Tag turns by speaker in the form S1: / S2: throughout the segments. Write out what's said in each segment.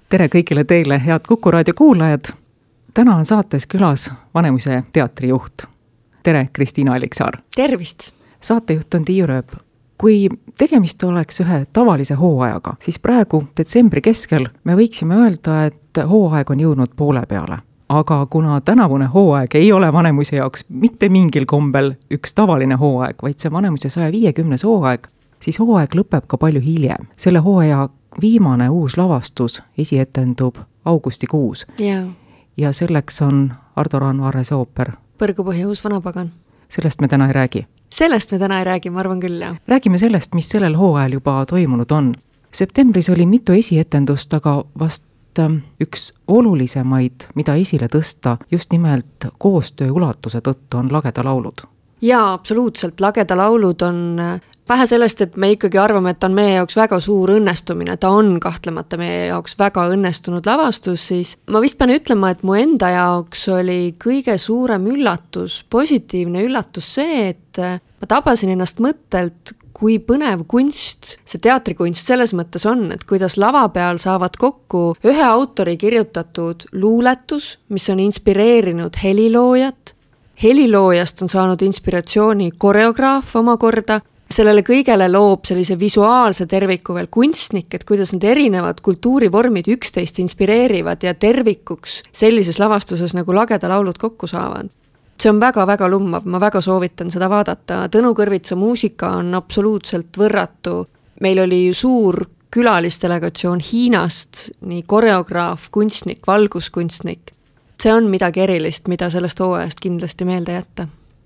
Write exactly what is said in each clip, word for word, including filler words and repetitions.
S1: tere kõigile teile, head Kuku raadio kuulajad. Täna on saates külas Vanemuise teatri juht. Tere, Kristiina Alliksaar.
S2: Tervist!
S1: Saatejuht on Tiiu Rööp. Kui tegemist oleks ühe tavalise hooajaga, siis praegu detsembri keskel me võiksime öelda, et hooaeg on jõudnud poole peale. Aga kuna tänavune hooaeg ei ole Vanemuise jaoks mitte mingil kombel üks tavaline hooaeg, vaid see Vanemuise saja viiekümnes hooaeg, siis hooaeg lõpeb ka palju hiljem. Selle hooaja viimane uus lavastus esietendub augustikuus.
S2: Yeah.
S1: Ja selleks on Ardo Randvarese ooper
S2: Põrgupõhja uus vanapagan.
S1: Sellest me täna ei räägi.
S2: Sellest me täna ei räägi, ma arvan küll, jah.
S1: Räägime sellest, mis sellel hooajal juba toimunud on. Septembris oli mitu esietendust, aga vast üks olulisemaid, mida esile tõsta, just nimelt koostöö ulatuse tõttu on Lageda laulud.
S2: Jaa, absoluutselt. Lageda laulud on vähe sellest, et me ikkagi arvame, et ta on meie jaoks väga suur õnnestumine. Ta on kahtlemata meie jaoks väga õnnestunud lavastus, siis ma vist pean ütlema, et mu enda jaoks oli kõige suurem üllatus, positiivne üllatus see, et ma tabasin ennast mõttelt, kui põnev kunst, see teatrikunst selles mõttes on, et kuidas lava peal saavad kokku ühe autori kirjutatud luuletus, mis on inspireerinud heliloojat. Heliloojast on saanud inspiratsiooni koreograaf omakorda. Sellele kõigele loob sellise visuaalse terviku veel kunstnik, et kuidas need erinevad kultuurivormid üksteist inspireerivad ja tervikuks sellises lavastuses nagu Lageda laulud kokku saavad. See on väga-väga lummav, ma väga soovitan seda vaadata. Tõnu Kõrvitsa muusika on absoluutselt võrratu. Meil oli ju suur külalisdelegatsioon Hiinast, nii koreograaf, kunstnik, valguskunstnik. See on midagi erilist, mida sellest hooajast kindlasti meelde jätta.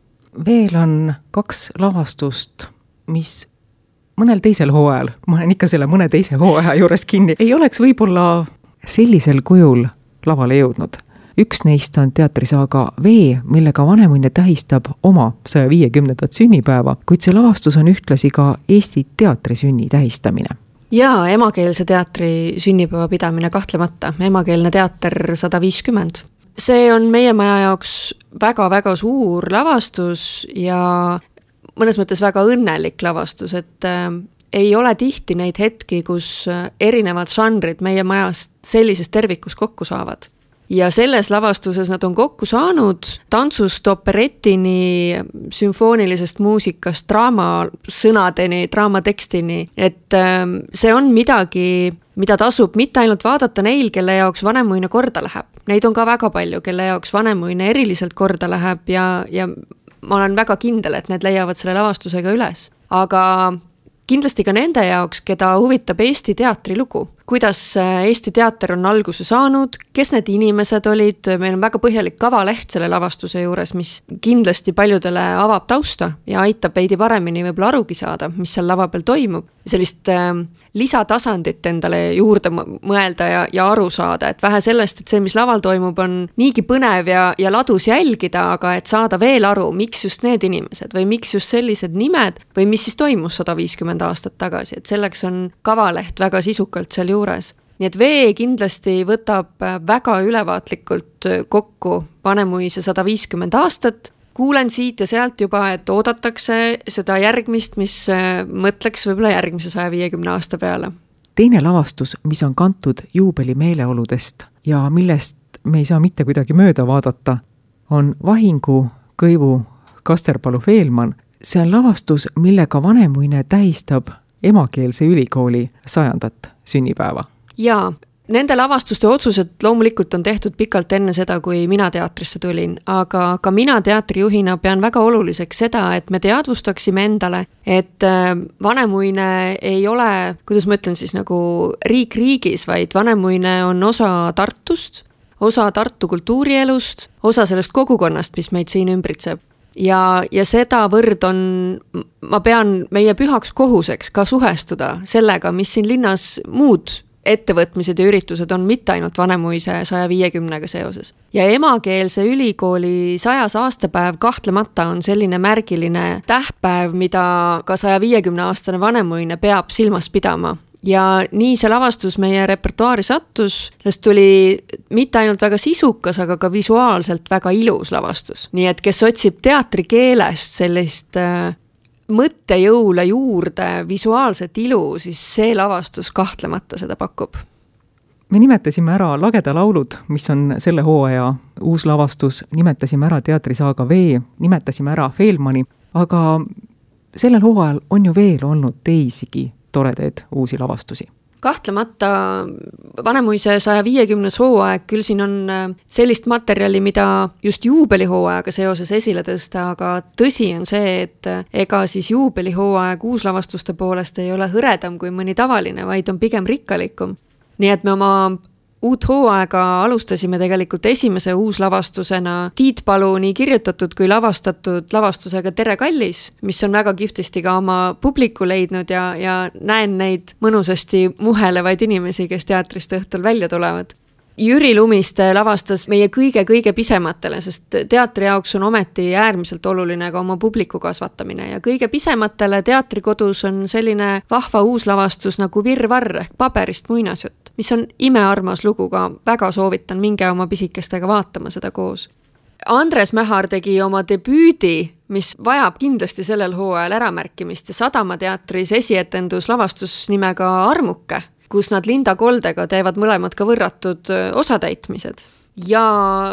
S1: Veel on kaks lavastust, mis mõnel teisel hooajal, ma olen ikka selle mõne teise hooaja juures kinni, ei oleks võib-olla sellisel kujul lavale jõudnud. Üks neist on teatrisaaga Vee, millega Vanemuine tähistab oma saja viiekümnendat sünnipäeva, kuid see lavastus on ühtlasi ka Eesti teatri sünni tähistamine.
S2: Jaa, emakeelse teatri sünnipäeva pidamine kahtlemata, emakeelne teater sada viiskümmend. See on meie maja jaoks väga-väga suur lavastus ja mõnes mõttes väga õnnelik lavastus, et äh, ei ole tihti neid hetki, kus erinevad žanrid meie majast sellises tervikus kokku saavad. Ja selles lavastuses nad on kokku saanud tantsust operetini, sümfoonilisest muusikast, draama sõnadeni, draama tekstini. Et see on midagi, mida tasub mitte ainult vaadata neil, kelle jaoks Vanemuine korda läheb. Neid on ka väga palju, kelle jaoks Vanemuine eriliselt korda läheb ja, ja ma olen väga kindel, et need leiavad selle lavastusega üles. Aga kindlasti ka nende jaoks, keda huvitab Eesti teatri lugu. Kuidas Eesti teater on alguse saanud, kes need inimesed olid, meil on väga põhjalik kavaleht selle lavastuse juures, mis kindlasti paljudele avab tausta ja aitab veidi paremini võib-olla arugi saada, mis seal lava peal toimub. Sellist äh, lisatasandit endale juurde mõelda ja, ja aru saada, et vähe sellest, et see, mis laval toimub, on niigi põnev ja, ja ladus jälgida, aga et saada veel aru, miks just need inimesed või miks just sellised nimed või mis siis toimus sada viiskümmend aastat tagasi, et selleks on kavaleht väga sisukalt seal juures. Nii et Vee kindlasti võtab väga ülevaatlikult kokku Vanemuise sada viiskümmend aastat. Kuulen siit ja sealt juba, et oodatakse seda järgmist, mis mõtleks võib-olla järgmise saja viiekümne aasta peale.
S1: Teine lavastus, mis on kantud juubeli meeleoludest ja millest me ei saa mitte kuidagi mööda vaadata, on Vahingu Kõivu Kasterpalu Veelman. See on lavastus, millega Vanemuine tähistab emakeelse ülikooli sajandat sünnipäeva. Jaa,
S2: nende lavastuste otsused loomulikult on tehtud pikalt enne seda, kui mina teatrisse tulin, aga ka mina teatrijuhina pean väga oluliseks seda, et me teadvustaksime endale, et Vanemuine ei ole, kuidas ma ütlen siis nagu riik riigis, vaid Vanemuine on osa Tartust, osa Tartu kultuurielust, osa sellest kogukonnast, mis meid siin ümbritseb. Ja, ja seda võrd on, ma pean meie pühaks kohuseks ka suhestuda sellega, mis siin linnas muud ettevõtmised ja üritused on mitte ainult Vanemuise saja viiekümnega seoses. Ja emakeelse ülikooli sajas aastapäev kahtlemata on selline märgiline tähtpäev, mida ka saja viiekümne aastane Vanemuine peab silmas pidama. Ja nii see lavastus meie repertuaari sattus, sellest tuli mitte ainult väga sisukas, aga ka visuaalselt väga ilus lavastus. Nii et kes otsib teatrikeelest sellist äh, mõttejõule juurde visuaalset ilu, siis see lavastus kahtlemata seda pakub.
S1: me nimetasime ära Lageda laulud, mis on selle hooaja uus lavastus, nimetasime ära teatrisaaga Vee, nimetasime ära Feelmani, aga sellel hooajal on ju veel olnud teisigi toredaid uusi lavastusi.
S2: Kahtlemata Vanemuise saja viiekümnes hooaeg, küll siin on sellist materjali, mida just juubelihooajaga seoses esile tõsta, aga tõsi on see, et ega siis juubelihooaeg uuslavastuste poolest ei ole hõredam kui mõni tavaline, vaid on pigem rikkalikum. Nii et me oma uut hooaega alustasime tegelikult esimese uuslavastusena Tiit Palu nii kirjutatud kui lavastatud lavastusega Tere kallis, mis on väga kihvtisti ka oma publiku leidnud ja, ja näen neid mõnusasti muhelevaid inimesi, kes teatrist õhtul välja tulevad. Jüri Lumiste lavastas meie kõige-kõige pisematele, sest teatri jaoks on ometi äärmiselt oluline ka oma publiku kasvatamine ja kõige pisematele teatrikodus on selline vahva uuslavastus nagu Virvarr ehk paberist muinasjutt, mis on imearmas lugu ka, väga soovitan, minge oma pisikestega vaatama seda koos. Andres Mähar tegi oma debüüdi, mis vajab kindlasti sellel hooajal äramärkimist ja Sadama teatris esietendus lavastus nimega Armuke, kus nad Linda Koldega teevad mõlemad ka võrratud osatäitmised. Ja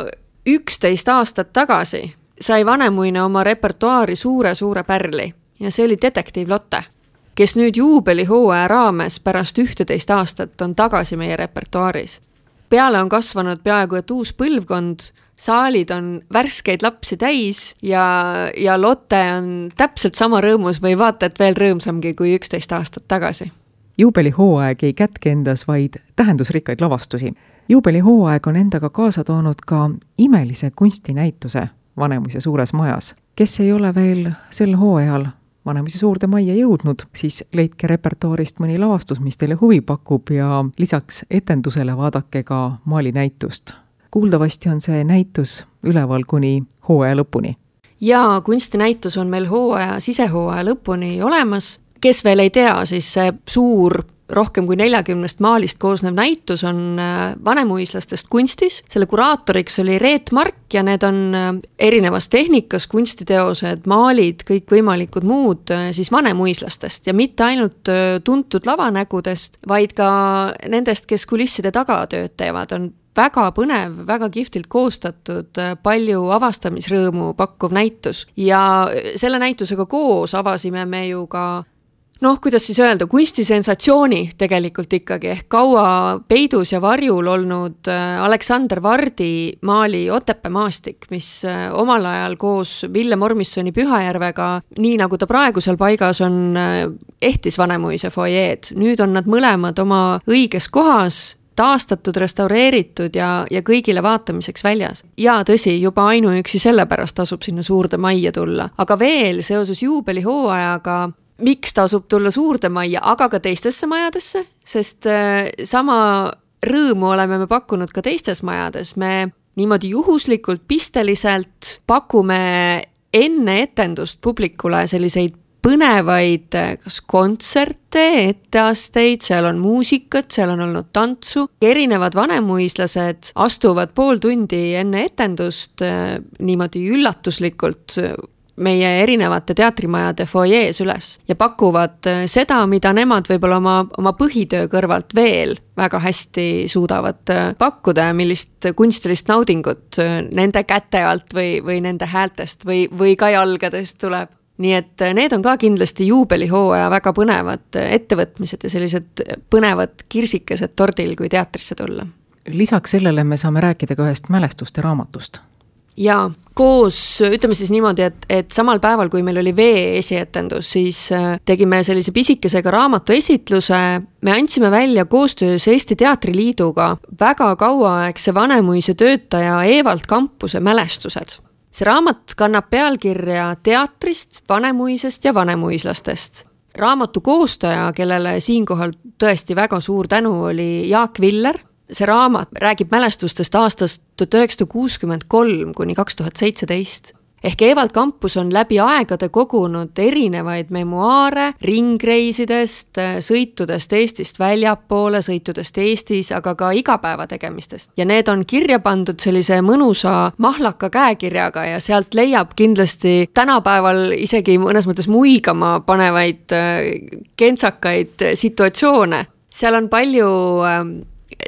S2: üksteist aastat tagasi sai Vanemuine oma repertuaari suure-suure pärli ja see oli Detektiiv Lotte, kes nüüd juubelihooaja raames pärast ühteteist aastat on tagasi meie repertuaaris. Peale on kasvanud peaaegu et uus põlvkond, saalid on värskeid lapsi täis ja, ja Lotte on täpselt sama rõõmus või vaata, et veel rõõmsamgi kui üksteist aastat tagasi.
S1: Juubelihooaeg ei kätke endas vaid tähendusrikkaid lavastusi. Juubelihooaeg on endaga kaasa toonud ka imelise kunstinäituse Vanemuise suures majas. Kes ei ole veel sel hooajal Vanemuise suurde majja jõudnud, siis leidke repertuaarist mõni lavastus, mis teile huvi pakub ja lisaks etendusele vaadake ka maalinäitust. Kuuldavasti on see näitus üleval kuni hooaja lõpuni.
S2: Ja kunstinäitus on meil hooaja, sisehooaja lõpuni olemas. Kes veel ei tea, siis see suur rohkem kui neljakümnest maalist koosnev näitus on vanemuislastest kunstis. Selle kuraatoriks oli Reet Mark ja need on erinevas tehnikas kunstiteosed, maalid, kõik võimalikud muud siis vanemuislastest ja mitte ainult tuntud lavanägudest, vaid ka nendest, kes kulisside taga tööd teevad, on väga põnev, väga kihvtilt koostatud, palju avastamisrõõmu pakkuv näitus ja selle näitusega koos avasime me ju ka noh, kuidas siis öelda, kunstisensatsiooni tegelikult ikkagi ehk kaua peidus ja varjul olnud Aleksander Vardi maali Otepää maastik, mis omal ajal koos Villem Ormissoni Pühajärvega, nii nagu ta praegu seal paigas on, ehtis Vanemuise foyeed. Nüüd on nad mõlemad oma õiges kohas, taastatud, restaureeritud ja, ja kõigile vaatamiseks väljas. Ja tõsi, juba ainuüksi sellepärast tasub sinna suurde majja tulla. Aga veel seoses juubelihooajaga, miks tasub tulla suurde majja, aga ka teistesse majadesse, sest sama rõõmu oleme me pakkunud ka teistes majades. Me niimoodi juhuslikult, pisteliselt pakume enne etendust publikule selliseid põnevaid kas kontserte, etteasteid, seal on muusikat, seal on olnud tantsu. Erinevad vanemuislased astuvad pool tundi enne etendust niimoodi üllatuslikult meie erinevate teatrimajade foyees üles ja pakuvad seda, mida nemad võib-olla oma, oma põhitöö kõrvalt veel väga hästi suudavad pakkuda ja millist kunstilist naudingut nende käte alt või, või nende häältest või, või ka jalgadest tuleb. Nii et need on ka kindlasti juubelihooaja väga põnevad ettevõtmised ja sellised põnevad kirsikesed tordil, kui teatrisse tulla.
S1: Lisaks sellele me saame rääkida ka ühest mälestuste raamatust.
S2: Ja koos, ütleme siis niimoodi, et, et samal päeval, kui meil oli Vee esietendus, siis tegime sellise pisikesega raamatu esitluse. Me andsime välja koostöös Eesti Teatriliiduga väga kauaaegse Vanemuise töötaja Evald Kampuse mälestused. See raamat kannab pealkirja Teatrist, Vanemuisest ja vanemuislastest. Raamatu koostaja, kellele siinkohal tõesti väga suur tänu, oli Jaak Viller. See raamat räägib mälestustest aastast tuhat üheksasada kuuskümmend kolm kuni kaks tuhat seitseteist. Ehk Evald Kampus on läbi aegade kogunud erinevaid memuaare ringreisidest, sõitudest Eestist väljapoole, sõitudest Eestis, aga ka igapäeva tegemistest. Ja need on kirja pandud sellise mõnusa mahlaka käekirjaga ja sealt leiab kindlasti tänapäeval isegi mõnes mõttes muigama panevaid kentsakaid situatsioone. Seal on palju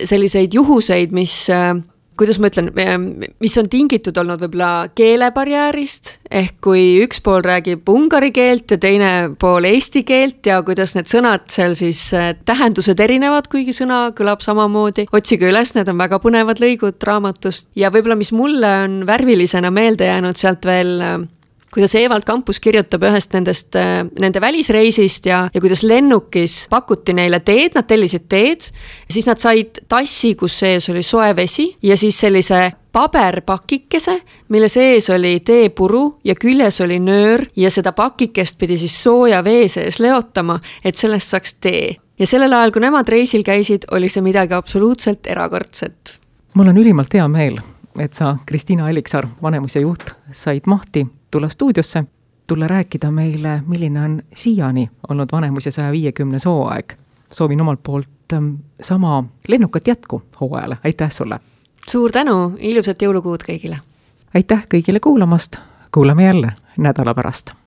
S2: selliseid juhuseid, mis kuidas ma ütlen, mis on tingitud olnud võib-olla keelebarjäärist, ehk kui üks pool räägib ungari keelt ja teine pool eesti keelt ja kuidas need sõnad seal siis tähendused erinevad, kuigi sõna kõlab samamoodi. Otsige üles, need on väga põnevad lõigud raamatust ja võib-olla mis mulle on värvilisena meelde jäänud sealt veel, kuidas Evald Campus kirjutab ühest nendest, nende välisreisist ja, ja kuidas lennukis pakuti neile teed, nad tellisid teed, siis nad said tassi, kus sees oli soe vesi ja siis sellise paberpakikese, mille sees oli teepuru ja küljes oli nöör ja seda pakikest pidi siis sooja vee sees leotama, et sellest saaks tee. Ja sellel ajal, kui nemad reisil käisid, oli see midagi absoluutselt erakordset.
S1: Mul on ülimalt hea meel, et sa, Kristiina Alliksaar, Vanemuise juht, said mahti tulla stuudiosse, tulla rääkida meile, milline on siiani olnud Vanemuise saja viiekümnes hooaeg. Soovin omalt poolt sama lennukat jätku hooajale. Aitäh sulle!
S2: Suur tänu, ilusat jõulukuud kõigile!
S1: Aitäh kõigile kuulamast! Kuulame jälle nädala pärast!